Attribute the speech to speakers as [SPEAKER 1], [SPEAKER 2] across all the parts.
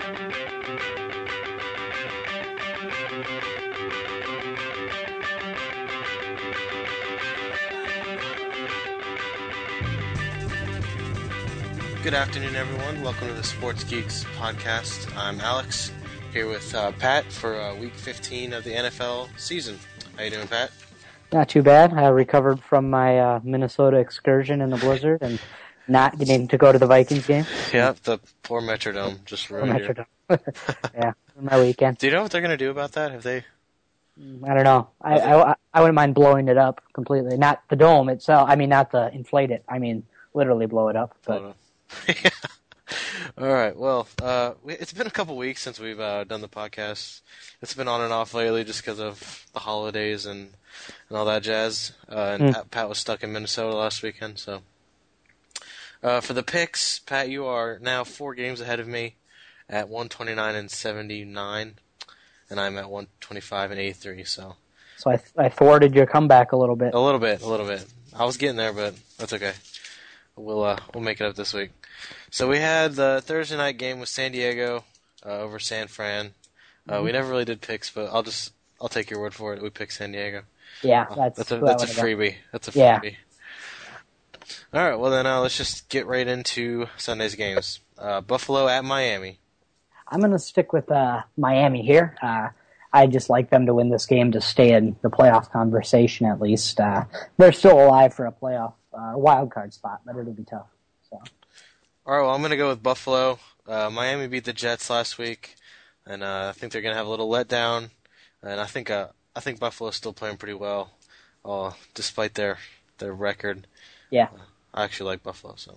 [SPEAKER 1] Good afternoon, everyone. Welcome to the Sports Geeks podcast. I'm Alex, here with Pat for Week 15 of the NFL season. How you doing, Pat?
[SPEAKER 2] Not too bad. I recovered from my Minnesota excursion in the blizzard and not getting to go to the Vikings game.
[SPEAKER 1] Yeah, the poor Metrodome just ruined you.
[SPEAKER 2] Yeah, my weekend.
[SPEAKER 1] Do you know what they're going to do about that? Have they?
[SPEAKER 2] I don't know. I wouldn't mind blowing it up completely. Not the dome itself. I mean, not the inflate it. I mean, literally blow it up. But.
[SPEAKER 1] Yeah. All right. Well, it's been a couple weeks since we've done the podcast. It's been on and off lately just because of the holidays and all that jazz. Pat was stuck in Minnesota last weekend. So for the picks, Pat, you are now 4 games ahead of me at 129 and 79, and I'm at 125 and 83. So
[SPEAKER 2] I thwarted your comeback a little bit.
[SPEAKER 1] A little bit. I was getting there, but that's okay. We'll make it up this week. So we had the Thursday night game with San Diego over San Fran. We never really did picks, but I'll take your word for it. We picked San Diego.
[SPEAKER 2] Yeah,
[SPEAKER 1] that's a freebie. That's a freebie. Yeah. All right, well then let's just get right into Sunday's games. Buffalo at Miami.
[SPEAKER 2] I'm going to stick with Miami here. I just like them to win this game to stay in the playoff conversation at least. They're still alive for a playoff wild card spot, but it'll be tough. So.
[SPEAKER 1] All right, well, I'm going to go with Buffalo. Miami beat the Jets last week, and I think they're going to have a little letdown. And I think Buffalo's still playing pretty well, despite their record.
[SPEAKER 2] Yeah.
[SPEAKER 1] I actually like Buffalo. So.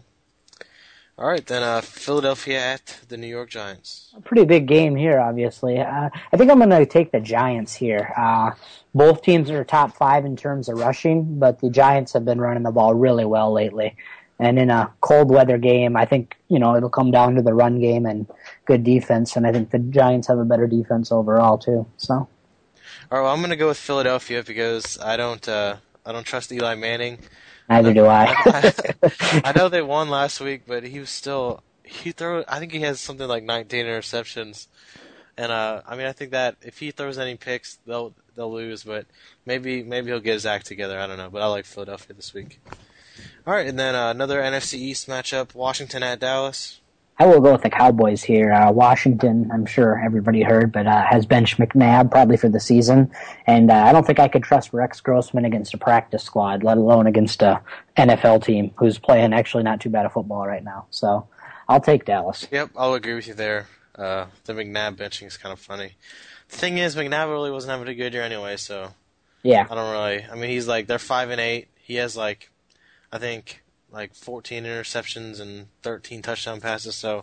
[SPEAKER 1] All right, then Philadelphia at the New York Giants.
[SPEAKER 2] A pretty big game here, obviously. I think I'm going to take the Giants here. Both teams are top 5 in terms of rushing, but the Giants have been running the ball really well lately. And in a cold weather game, I think, it'll come down to the run game and good defense, and I think the Giants have a better defense overall too. So.
[SPEAKER 1] All right, well, I'm going to go with Philadelphia because I don't trust Eli Manning.
[SPEAKER 2] Neither do I.
[SPEAKER 1] I know they won last week, but I think he has something like 19 interceptions. And I think that if he throws any picks, they'll lose, but maybe he'll get his act together. I don't know, but I like Philadelphia this week. All right, and then another NFC East matchup, Washington at Dallas.
[SPEAKER 2] I will go with the Cowboys here. Washington, I'm sure everybody heard, but has benched McNabb probably for the season. And I don't think I could trust Rex Grossman against a practice squad, let alone against a NFL team who's playing actually not too bad of football right now. So I'll take Dallas.
[SPEAKER 1] Yep, I'll agree with you there. The McNabb benching is kind of funny. The thing is, McNabb really wasn't having a good year anyway, so
[SPEAKER 2] yeah.
[SPEAKER 1] He's they're 5-8. He has I think 14 interceptions and 13 touchdown passes. So,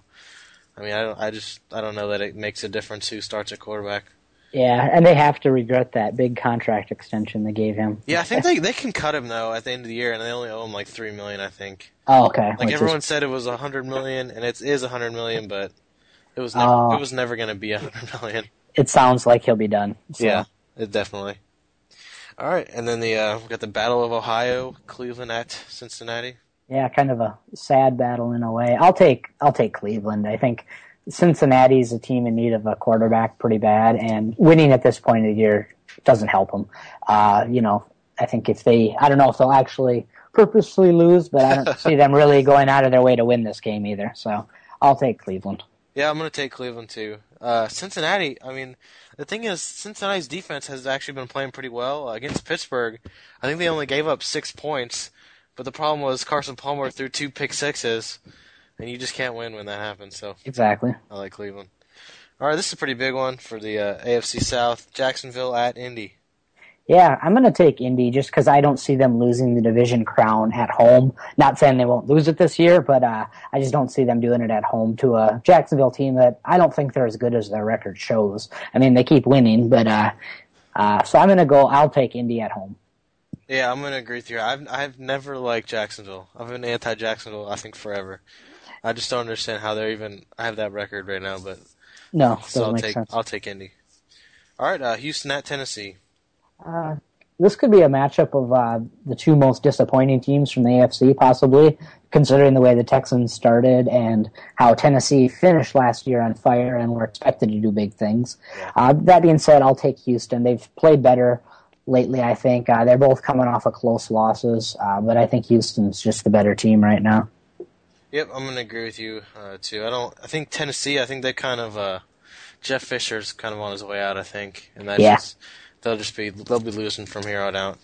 [SPEAKER 1] I don't know that it makes a difference who starts at quarterback.
[SPEAKER 2] Yeah, and they have to regret that big contract extension they gave him.
[SPEAKER 1] Yeah, I think they can cut him though at the end of the year, and they only owe him $3 million, I think.
[SPEAKER 2] Oh, okay.
[SPEAKER 1] Everyone said it was $100 million, and it is $100 million, but it was never going to be $100 million.
[SPEAKER 2] It sounds like he'll be done. So.
[SPEAKER 1] Yeah, it definitely. All right, and then we got the Battle of Ohio, Cleveland at Cincinnati.
[SPEAKER 2] Yeah, kind of a sad battle in a way. I'll take Cleveland. I think Cincinnati's a team in need of a quarterback pretty bad, and winning at this point of the year doesn't help them. I think I don't know if they'll actually purposely lose, but I don't see them really going out of their way to win this game either. So I'll take Cleveland.
[SPEAKER 1] Yeah, I'm going to take Cleveland too. Cincinnati, the thing is, Cincinnati's defense has actually been playing pretty well against Pittsburgh. I think they only gave up 6 points. But the problem was Carson Palmer threw 2 pick sixes, and you just can't win when that happens. So
[SPEAKER 2] exactly.
[SPEAKER 1] I like Cleveland. All right, this is a pretty big one for the AFC South. Jacksonville at Indy.
[SPEAKER 2] Yeah, I'm going to take Indy just because I don't see them losing the division crown at home. Not saying they won't lose it this year, but I just don't see them doing it at home to a Jacksonville team that I don't think they're as good as their record shows. They keep winning, but so I'm going to go. I'll take Indy at home.
[SPEAKER 1] Yeah, I'm going to agree with you. I've never liked Jacksonville. I've been anti-Jacksonville, I think, forever. I just don't understand how I have that record right now, but
[SPEAKER 2] no,
[SPEAKER 1] so I'll take Indy. All right, Houston at Tennessee.
[SPEAKER 2] this could be a matchup of the two most disappointing teams from the AFC, possibly, considering the way the Texans started and how Tennessee finished last year on fire and were expected to do big things.
[SPEAKER 1] Yeah.
[SPEAKER 2] That being said, I'll take Houston. They've played better lately, I think. They're both coming off of close losses, but I think Houston's just the better team right now.
[SPEAKER 1] Yep, I'm going to agree with you, too. I think Tennessee, I think they kind of, Jeff Fisher's kind of on his way out, I think. And that's they'll be losing from here on out.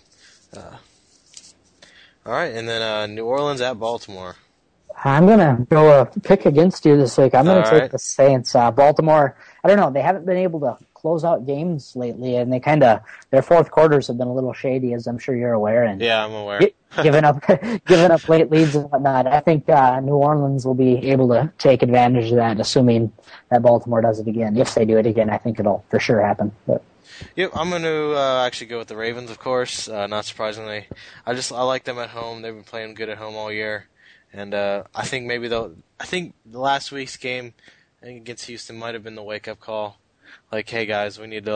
[SPEAKER 1] All right, and then New Orleans at Baltimore.
[SPEAKER 2] I'm going to go a pick against you this week. I'm going to take the Saints. Baltimore, I don't know, they haven't been able to close out games lately, and their fourth quarters have been a little shady, as I'm sure you're aware. And
[SPEAKER 1] yeah, I'm aware.
[SPEAKER 2] giving up late leads and whatnot. I think New Orleans will be able to take advantage of that, assuming that Baltimore does it again. If they do it again, I think it'll for sure happen. But.
[SPEAKER 1] Yep, I'm going to actually go with the Ravens, of course, not surprisingly. I like them at home. They've been playing good at home all year. And I think the last week's game against Houston might have been the wake-up call. Like, hey, guys, we need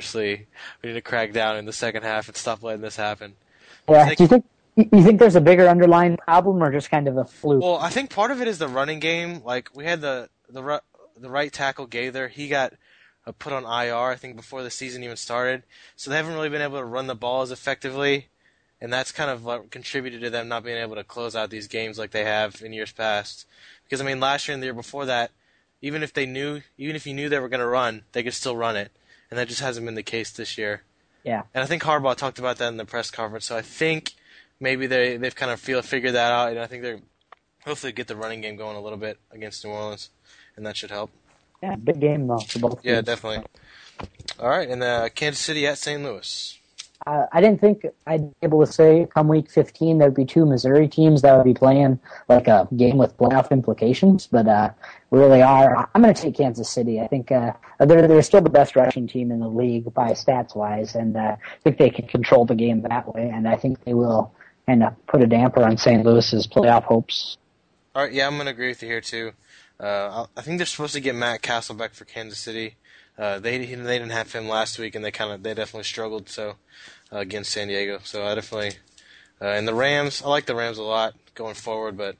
[SPEAKER 1] to crack down in the second half and stop letting this happen.
[SPEAKER 2] Yeah, do you think there's a bigger underlying problem or just kind of a fluke?
[SPEAKER 1] Well, I think part of it is the running game. Like, we had the right tackle, Gaither. He got put on IR, I think, before the season even started. So they haven't really been able to run the ball as effectively. And that's kind of what contributed to them not being able to close out these games like they have in years past. Because, I mean, last year and the year before that, even if you knew they were going to run, they could still run it. And that just hasn't been the case this year.
[SPEAKER 2] Yeah.
[SPEAKER 1] And I think Harbaugh talked about that in the press conference. So I think maybe they've kind of figured that out. And I think they're hopefully get the running game going a little bit against New Orleans. And that should help.
[SPEAKER 2] Yeah, big game, though, for both teams.
[SPEAKER 1] Yeah, definitely. All right, and Kansas City at St. Louis.
[SPEAKER 2] I didn't think I'd be able to say come week 15 there would be two Missouri teams that would be playing like a game with playoff implications, but really are. I'm going to take Kansas City. I think they're still the best rushing team in the league by stats-wise, and I think they can control the game that way, and I think they will kind of put a damper on St. Louis's playoff hopes.
[SPEAKER 1] All right, yeah, I'm going to agree with you here, too. I think they're supposed to get Matt Castlebeck for Kansas City. They didn't have him last week, and they definitely struggled against San Diego. So I definitely and the Rams. I like the Rams a lot going forward, but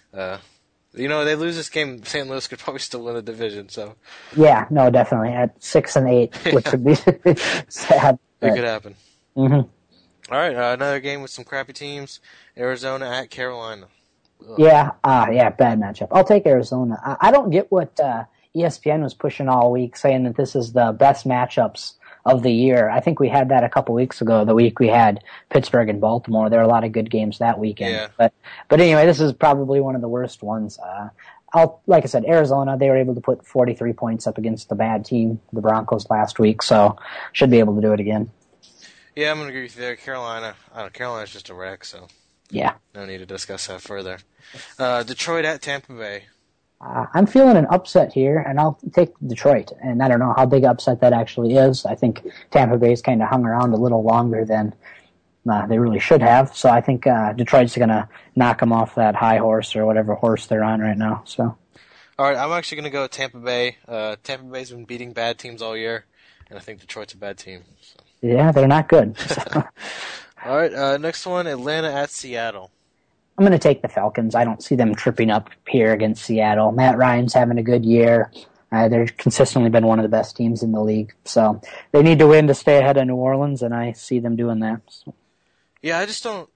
[SPEAKER 1] they lose this game. St. Louis could probably still win the division. So
[SPEAKER 2] yeah, no, definitely at 6 and 8, which would be sad.
[SPEAKER 1] It could happen.
[SPEAKER 2] Mm-hmm.
[SPEAKER 1] All right, another game with some crappy teams. Arizona at Carolina. Ugh.
[SPEAKER 2] Yeah, bad matchup. I'll take Arizona. I don't get what ESPN was pushing all week, saying that this is the best matchups of the year. I think we had that a couple weeks ago, the week we had Pittsburgh and Baltimore. There were a lot of good games that weekend.
[SPEAKER 1] Yeah.
[SPEAKER 2] But anyway, this is probably one of the worst ones. Like I said, Arizona, they were able to put 43 points up against the bad team, the Broncos, last week, so should be able to do it again.
[SPEAKER 1] Yeah, I'm going to agree with you there. Carolina's just a wreck, so
[SPEAKER 2] yeah,
[SPEAKER 1] no need to discuss that further. Detroit at Tampa Bay.
[SPEAKER 2] I'm feeling an upset here, and I'll take Detroit. And I don't know how big upset that actually is. I think Tampa Bay's kind of hung around a little longer than they really should have. So I think Detroit's going to knock them off that high horse or whatever horse they're on right now. So,
[SPEAKER 1] all right, I'm actually going to go with Tampa Bay. Tampa Bay's been beating bad teams all year, and I think Detroit's a bad team. So.
[SPEAKER 2] Yeah, they're not good. So.
[SPEAKER 1] All right, next one, Atlanta at Seattle.
[SPEAKER 2] I'm going to take the Falcons. I don't see them tripping up here against Seattle. Matt Ryan's having a good year. They've consistently been one of the best teams in the league. So they need to win to stay ahead of New Orleans, and I see them doing that. So.
[SPEAKER 1] Yeah, I just don't.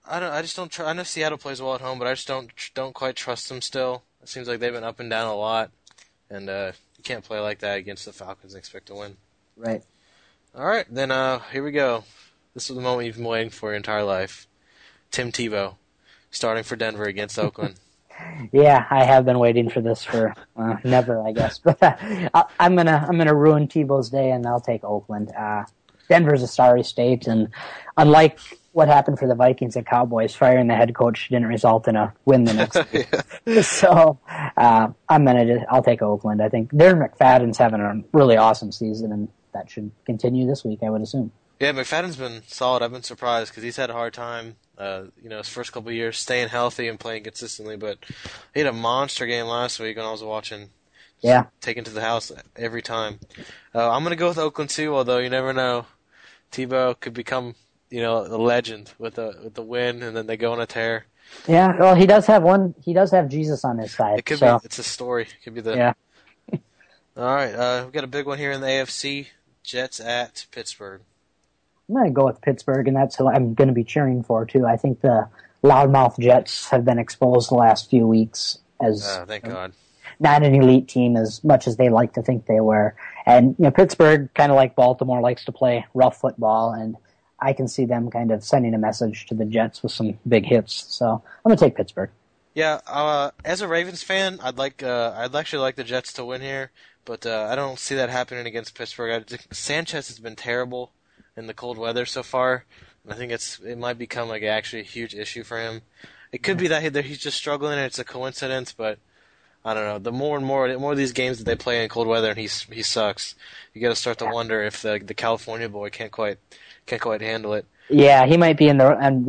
[SPEAKER 1] I know Seattle plays well at home, but I just don't quite trust them still. It seems like they've been up and down a lot, and you can't play like that against the Falcons and expect to win.
[SPEAKER 2] Right.
[SPEAKER 1] All right, then here we go. This is the moment you've been waiting for your entire life. Tim Tebow. Starting for Denver against Oakland.
[SPEAKER 2] Yeah, I have been waiting for this for never, I guess. But I'm gonna ruin Tebow's day, and I'll take Oakland. Denver's a sorry state, and unlike what happened for the Vikings and Cowboys, firing the head coach didn't result in a win the next week. So I'll take Oakland. I think Darren McFadden's having a really awesome season, and that should continue this week, I would assume.
[SPEAKER 1] Yeah, McFadden's been solid. I've been surprised because he's had a hard time, his first couple of years staying healthy and playing consistently. But he had a monster game last week when I was watching.
[SPEAKER 2] Yeah.
[SPEAKER 1] Taken to the house every time. I'm going to go with Oakland too, although you never know. Tebow could become a legend with the win, and then they go on a tear.
[SPEAKER 2] Yeah, well, he does have one. He does have Jesus on his side.
[SPEAKER 1] It could
[SPEAKER 2] so.
[SPEAKER 1] be. It's a story. It could be the.
[SPEAKER 2] Yeah.
[SPEAKER 1] All right, we've got a big one here in the AFC. Jets at Pittsburgh.
[SPEAKER 2] I'm going to go with Pittsburgh, and that's who I'm going to be cheering for, too. I think the loudmouth Jets have been exposed the last few weeks as
[SPEAKER 1] Thank God.
[SPEAKER 2] Not an elite team as much as they like to think they were. And Pittsburgh, kind of like Baltimore, likes to play rough football, and I can see them kind of sending a message to the Jets with some big hits. So I'm going to take Pittsburgh.
[SPEAKER 1] Yeah, as a Ravens fan, I'd actually like the Jets to win here, but I don't see that happening against Pittsburgh. Sanchez has been terrible in the cold weather so far, and I think it might become like actually a huge issue for him. It could be that he's just struggling and it's a coincidence, but I don't know. The more of these games that they play in cold weather and he sucks, you got to start to wonder if the California boy can't quite handle it.
[SPEAKER 2] Yeah, he might be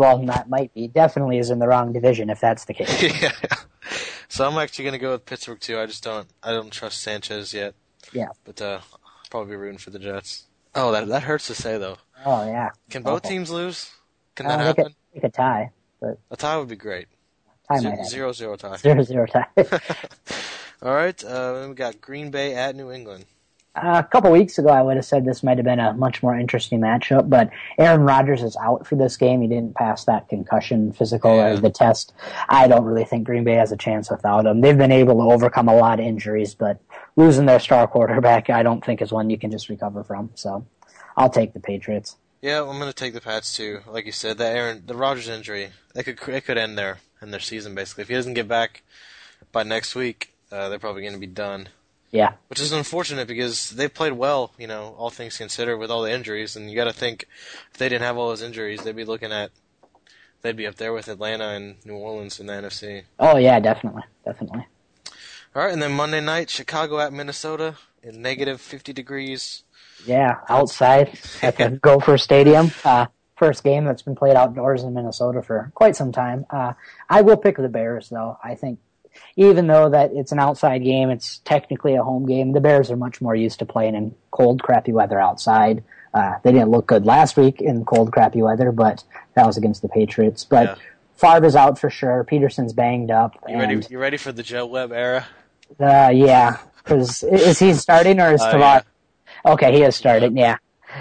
[SPEAKER 2] definitely is in the wrong division if that's the case.
[SPEAKER 1] Yeah. So I'm actually going to go with Pittsburgh too. I don't trust Sanchez yet.
[SPEAKER 2] Yeah.
[SPEAKER 1] But I'll probably be rooting for the Jets. Oh, that hurts to say though.
[SPEAKER 2] Oh yeah.
[SPEAKER 1] Can both teams lose? Can that happen?
[SPEAKER 2] They could tie, but
[SPEAKER 1] a tie would be great.
[SPEAKER 2] Tie might happen.
[SPEAKER 1] 0-0 tie.
[SPEAKER 2] 0-0 tie.
[SPEAKER 1] All right, then we got Green Bay at New England.
[SPEAKER 2] A couple weeks ago, I would have said this might have been a much more interesting matchup, but Aaron Rodgers is out for this game. He didn't pass that concussion physical or the test. I don't really think Green Bay has a chance without him. They've been able to overcome a lot of injuries, but losing their star quarterback, I don't think is one you can just recover from. So I'll take the Patriots.
[SPEAKER 1] Yeah, I'm going to take the Pats too. Like you said, the Rodgers injury, it could end their season basically. If he doesn't get back by next week, they're probably going to be done.
[SPEAKER 2] Yeah.
[SPEAKER 1] Which is unfortunate because they played well, all things considered, with all the injuries. And you got to think, if they didn't have all those injuries, they'd be up there with Atlanta and New Orleans in the NFC.
[SPEAKER 2] Oh yeah, definitely.
[SPEAKER 1] All right, and then Monday night, Chicago at Minnesota in negative 50 degrees.
[SPEAKER 2] Yeah, outside at the Gopher Stadium. First game that's been played outdoors in Minnesota for quite some time. I will pick the Bears, though. I think even though that it's an outside game, it's technically a home game. The Bears are much more used to playing in cold, crappy weather outside. They didn't look good last week in cold, crappy weather, but that was against the Patriots. But Favre is out for sure. Peterson's banged up.
[SPEAKER 1] You ready for the Joe Webb era?
[SPEAKER 2] Yeah. Because is he starting or is Tavares?
[SPEAKER 1] Yeah.
[SPEAKER 2] Okay, he is starting. Yeah.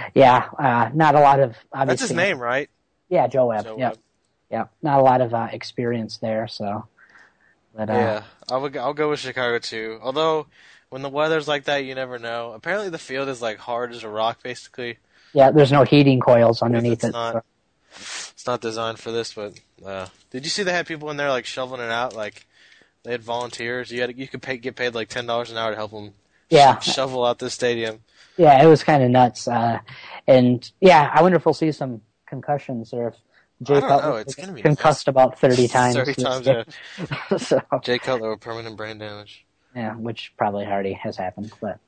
[SPEAKER 2] Not a lot of obviously.
[SPEAKER 1] That's his name, right?
[SPEAKER 2] Yeah, Joe Webb. Yeah. Not a lot of experience there. So. But,
[SPEAKER 1] I'll go with Chicago too. Although when the weather's like that, you never know. Apparently, the field is like hard as a rock, basically.
[SPEAKER 2] Yeah, there's no heating coils underneath it.
[SPEAKER 1] It's not designed for this. But did you see they had people in there like shoveling it out? Like they had volunteers. You could get paid like $10 an hour to help them. Shovel out the stadium.
[SPEAKER 2] Yeah, it was kind of nuts. And I wonder if we'll see some concussions or if Jay Cutler
[SPEAKER 1] it's gonna be
[SPEAKER 2] concussed about 30 times.
[SPEAKER 1] 30 times, yeah.
[SPEAKER 2] So,
[SPEAKER 1] Jay Cutler with permanent brain damage.
[SPEAKER 2] Yeah, which probably already has happened. But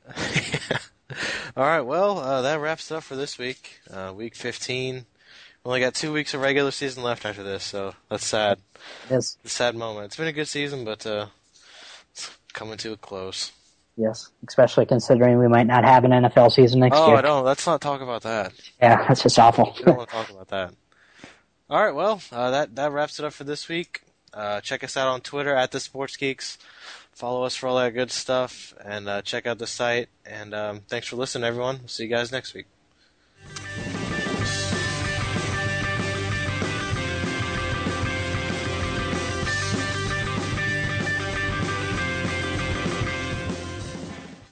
[SPEAKER 1] all right, well, that wraps it up for this week. Week 15. We only got 2 weeks of regular season left after this, so that's sad.
[SPEAKER 2] Yes.
[SPEAKER 1] It's a sad moment. It's been a good season, but it's coming to a close.
[SPEAKER 2] Yes, especially considering we might not have an NFL season next year.
[SPEAKER 1] Oh, no, let's not talk about that.
[SPEAKER 2] Yeah, that's just awful.
[SPEAKER 1] We don't want to talk about that. All right, well, that wraps it up for this week. Check us out on Twitter at The Sports Geeks. Follow us for all that good stuff, and check out the site. And thanks for listening, everyone. We'll see you guys next week.